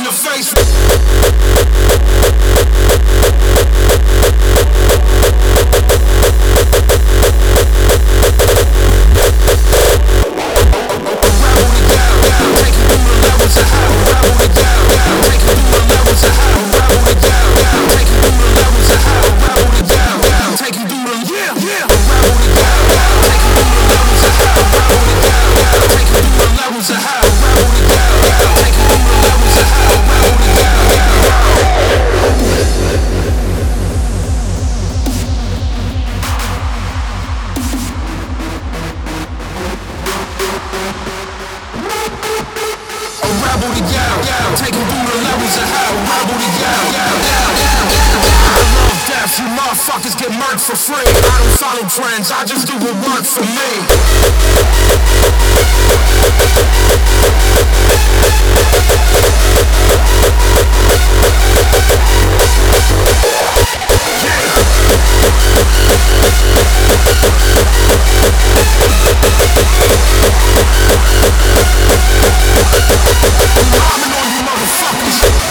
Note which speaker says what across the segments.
Speaker 1: the face. You motherfuckers get murked for free. I don't follow trends, I just do what works for me. Rhyming on you motherfuckers.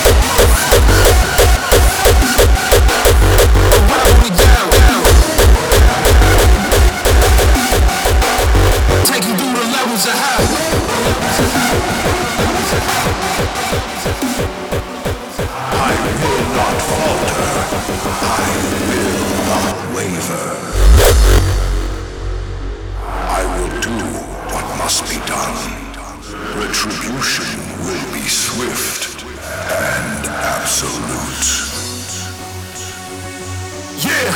Speaker 2: Retribution will be swift and absolute.
Speaker 1: Yeah.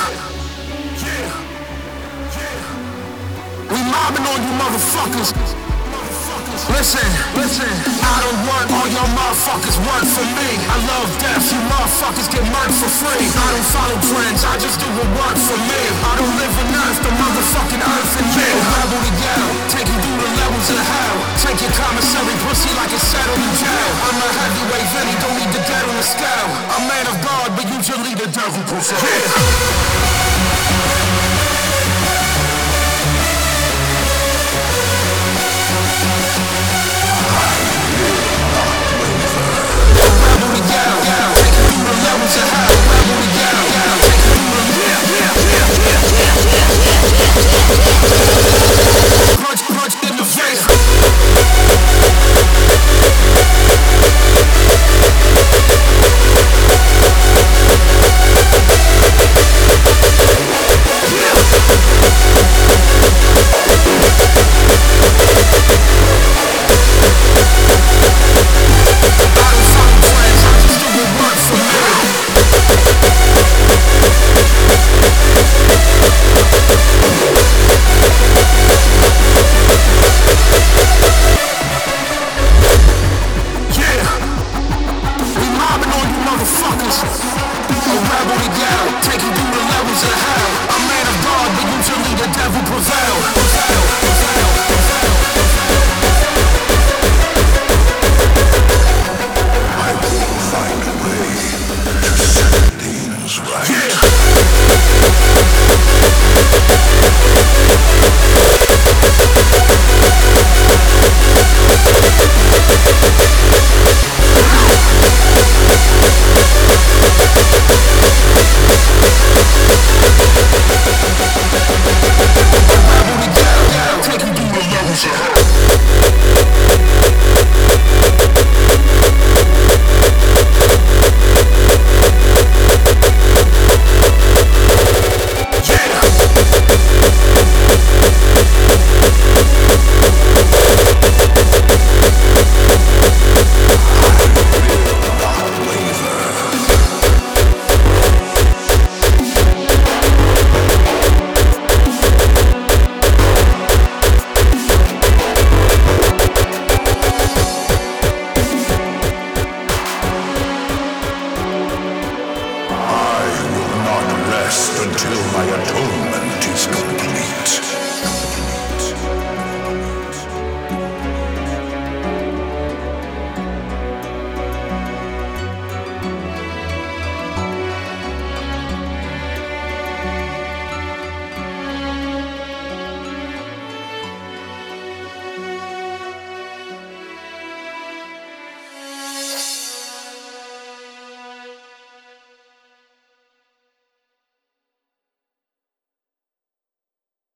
Speaker 1: We mobbing on you motherfuckers. Listen, I don't work, all y'all motherfuckers work for me. I love death, you motherfuckers get murked for free. I don't follow trends, I just do what works for me. I don't live on earth, the motherfucking earth and you. Rebel to yell, take you through the levels of hell. Take your commissary pussy like it's settled in jail. I'm a heavyweight, Vinny, don't need to get on the scale. A man of God, but usually the devil prevails.